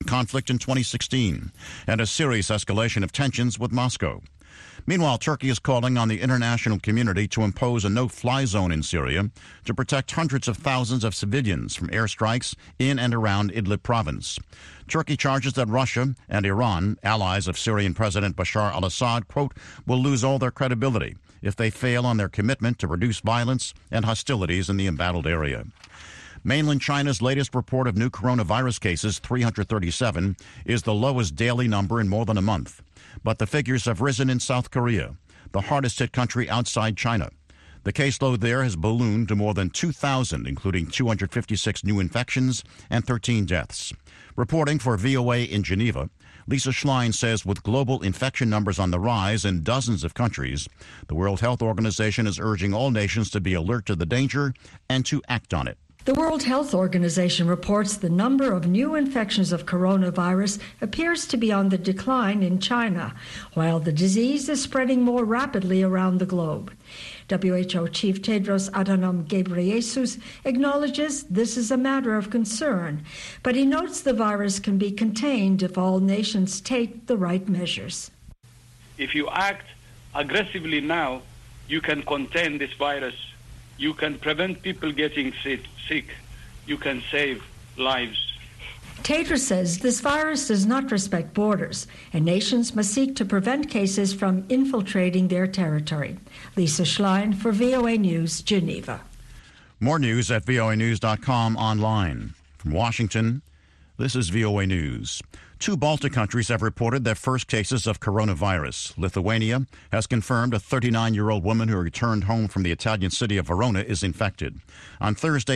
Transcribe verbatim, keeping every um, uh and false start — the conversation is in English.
conflict in twenty sixteen and a serious escalation of tensions with Moscow. Meanwhile, Turkey is calling on the international community to impose a no-fly zone in Syria to protect hundreds of thousands of civilians from airstrikes in and around Idlib province. Turkey charges that Russia and Iran, allies of Syrian President Bashar al-Assad, quote, will lose all their credibility if they fail on their commitment to reduce violence and hostilities in the embattled area. Mainland China's latest report of new coronavirus cases, three hundred thirty-seven, is the lowest daily number in more than a month. But the figures have risen in South Korea, the hardest-hit country outside China. The caseload there has ballooned to more than two thousand, including two hundred fifty-six new infections and thirteen deaths. Reporting for V O A in Geneva, Lisa Schlein says with global infection numbers on the rise in dozens of countries, the World Health Organization is urging all nations to be alert to the danger and to act on it. The World Health Organization reports the number of new infections of coronavirus appears to be on the decline in China, while the disease is spreading more rapidly around the globe. W H O Chief Tedros Adhanom Ghebreyesus acknowledges this is a matter of concern, but he notes the virus can be contained if all nations take the right measures. If you act aggressively now, you can contain this virus. You can prevent people getting sick. You can save lives. Tedros says this virus does not respect borders, and nations must seek to prevent cases from infiltrating their territory. Lisa Schlein for V O A News, Geneva. More news at V O A news dot com online. From Washington, this is V O A News. Two Baltic countries have reported their first cases of coronavirus. Lithuania has confirmed a thirty-nine-year-old woman who returned home from the Italian city of Verona is infected. On Thursday,